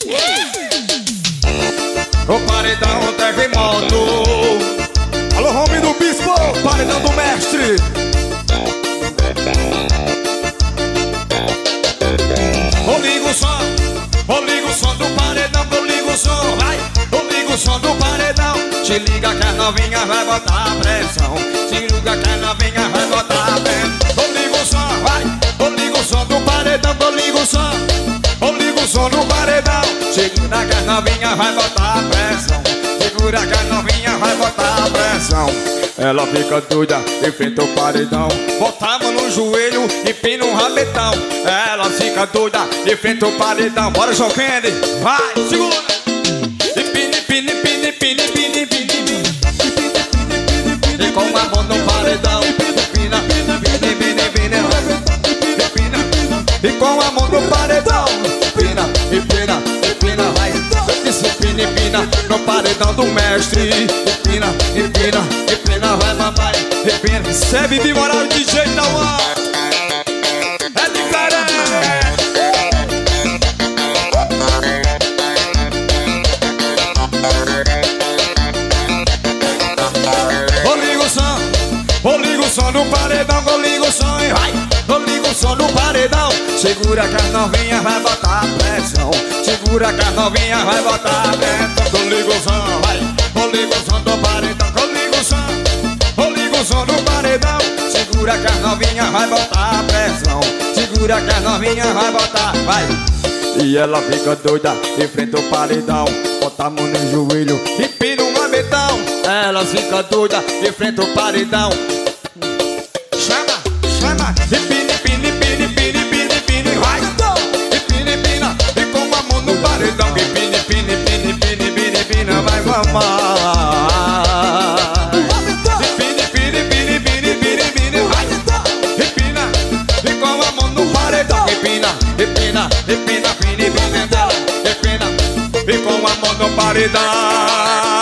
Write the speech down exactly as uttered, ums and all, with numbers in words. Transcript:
O paredão terremoto. Alô, Romy do Bispo, paredão do mestre. Eu ligo o som, eu ligo o som do paredão, eu ligo o som, vai. Eu ligo o som do paredão. Se liga que a novinha vai botar a pressão. Se liga que a novinha vai botar a pressão. Eu ligo o som, vai. Eu ligo o som do paredão, eu ligo o som. Eu ligo o som do paredão. Segura que a novinha vai botar a pressão. Segura que a novinha vai botar a pressão. Ela fica doida, enfrenta o paredão. Bota a mão no joelho e pina um rabetão. Ela fica doida, enfrenta o paredão. Bora, João Kennedy, vai, segura. E pine, pine, pine, pine, pine, pine. E com a mão no paredão. Pina, pine, pine, pine, pina. E com a mão no paredão. Pina, e pina, e pina, vai. Disse pina, e pina, no paredão do mestre. E pina, e pina, e pina, vai, papai. E pina, Sebe de moral de jeito Tauan. É diferente. Eu ligo o som, eu ligo o som do paredão, eu ligo o som e vai. Eu ligo o som do paredão. Segura que a novinha vai botar a pressão. Segura que a novinha vai botar a pressão. Eu ligo o som, vai. Eu ligo o som do paredão, eu ligo o som. Eu ligo o som do paredão. Segura que a novinha vai botar a pressão. Segura que a novinha vai botar, vai. E ela fica doida, enfrenta o paredão. Bota a mão no joelho e pina um rabetão. Ela fica doida, enfrenta o paredão. Chama, chama, e pine, pine, pine, pine, pine, pine, vai. E pine, pina, e com a mão no paredão. E pine, pine, pine, pine, pine, pine, vai mamar. E pine, pine, pine, pine, pine, pine, vai. E pina, e com a mão no paredão. E pina, e pina, e pina, pine, pine, dela. E pina, e com a mão no paredão.